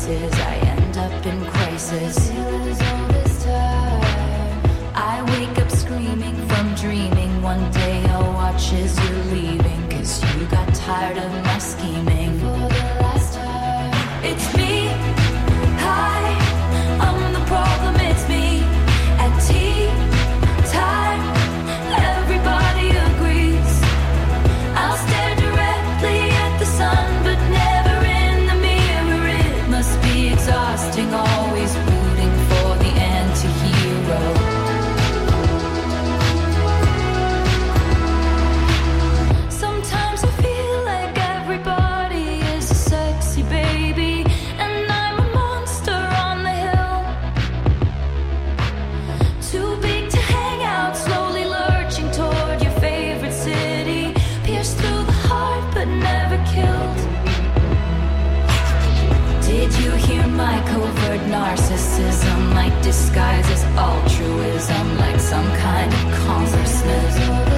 places, I end up in crisis. I wake up screaming from dreaming. One day I'll watch as you're leaving, 'cause you got tired of my scheming. For the last time, it's me. Hi, I'm the problem, it's me. At tea time, everybody agrees. I'll stare directly at the sun, but never in the mirror. It must be exhausting, always rooting for the anti-hero. Sometimes I feel like everybody is a sexy baby, and I'm a monster on the hill. Too big to hang out, slowly lurching toward your favorite city. Pierced through the heart, but never killed. Did you hear my covert narcissism? Like disguise as altruism, like some kind of consciousness.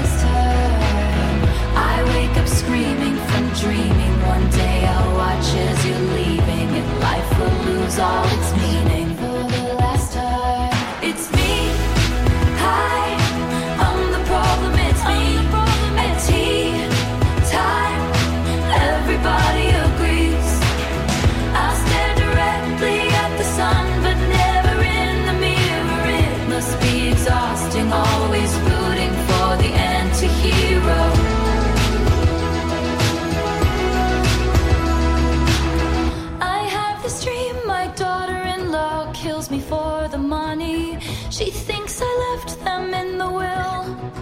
I wake up screaming from dreaming. One day I'll watch as you're leaving, and life will lose all its meaning. For the last time, it's me. Hi, I'm the problem, it's me. At tea time, everybody agrees. I'll stare directly at the sun, but never in the mirror. It must be exhausting, always rooting for the anti-hero. I have this dream, my daughter-in-law kills me for the money. She thinks I left them in the will.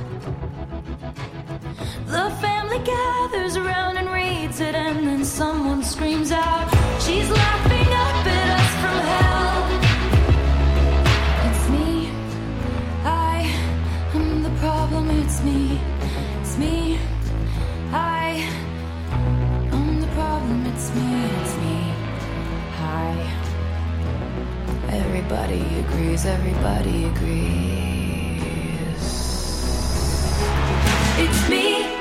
The family gathers around and reads it, and then someone screams out, she's laughing up at us from hell. It's me. I'm the problem, it's me. It's me. I'm the problem, it's me. It's me. Hi. Everybody agrees, everybody agrees. It's me.